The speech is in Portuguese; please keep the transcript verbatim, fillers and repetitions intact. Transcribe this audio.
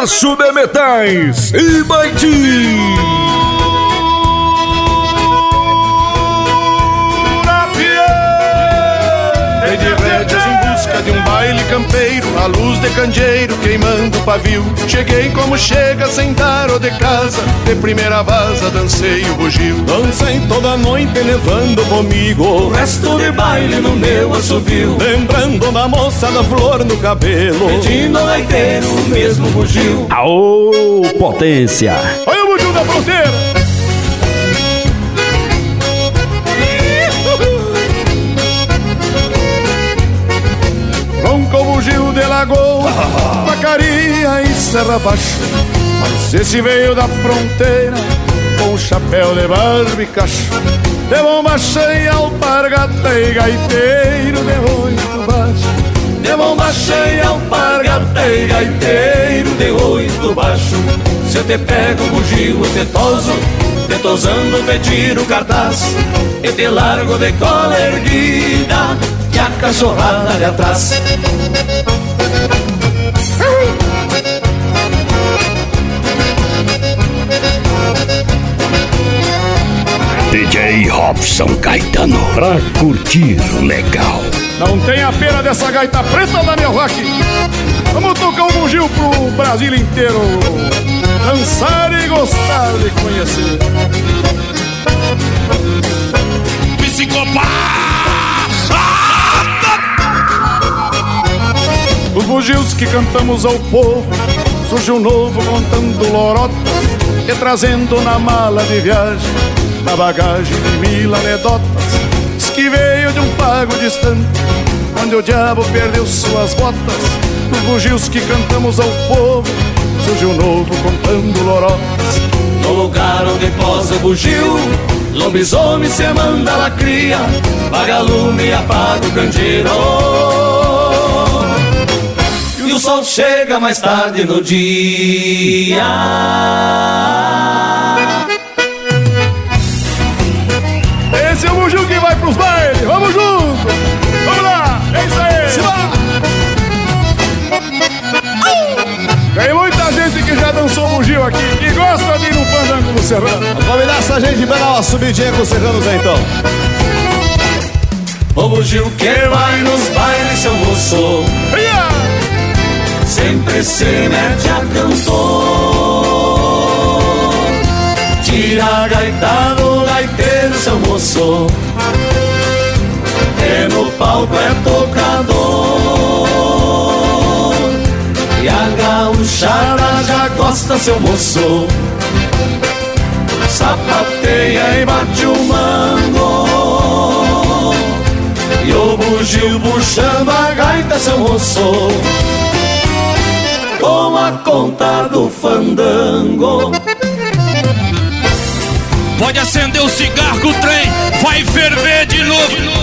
Comércio de Metais e Baiti. De um baile campeiro, a luz de candeeiro queimando o pavio. Cheguei como chega, sem dar ou de casa, de primeira vaza dancei o bugio. Dancei toda noite levando comigo o resto de baile no meu assovio. Lembrando da moça da flor no cabelo, pedindo ao gaiteiro o mesmo bugio. Aô, potência! Olha o bugio da fronteira! Ronco bugio de Lagoa, Vacaria e Serra Baixa. Mas esse veio da fronteira com chapéu de barba e cacho, de bomba cheia, alpargata e gaiteiro de oito baixo. De bomba cheia, alpargata e gaiteiro de oito baixo. Se eu te pego bugio, eu te toso, te tosando, te tiro cartaz, e te largo de cola erguida e a cachorrada de atrás. D J Robson Caetano, pra curtir o legal. Não tem a pena dessa gaita preta da meu rock. Vamos tocar um bugio pro Brasil inteiro dançar e gostar de conhecer. Psicopata! Os bugios que cantamos ao povo, surge um novo contando lorotas e trazendo na mala de viagem, na bagagem de mil anedotas. Diz que veio de um pago distante, onde o diabo perdeu suas botas. Os bugios que cantamos ao povo, surge um novo contando lorotas. No lugar onde posa o bugio, lobisomem se manda lacria, vagalume e apaga o candeeiro. E o sol chega mais tarde no dia. Esse é o bugio que vai pros bailes, vamos junto! Vamos lá, é isso aí! Se lá. Tem muita gente que já dançou bugio aqui e gosta de ir no fandango do Serrano. Vamos convidar essa gente pra dar uma subidinha com os serranos aí então. O bugio que vai nos bailes, seu moço, sempre se mete a cantor. Tira a gaita do gaiteiro, seu moço, que no palco é tocador. E a gauchada já gosta, seu moço, sapateia e bate o mango. E o bugio puxando a gaita, seu moço, com a conta do fandango. Pode acender o cigarro, o trem vai ferver de novo.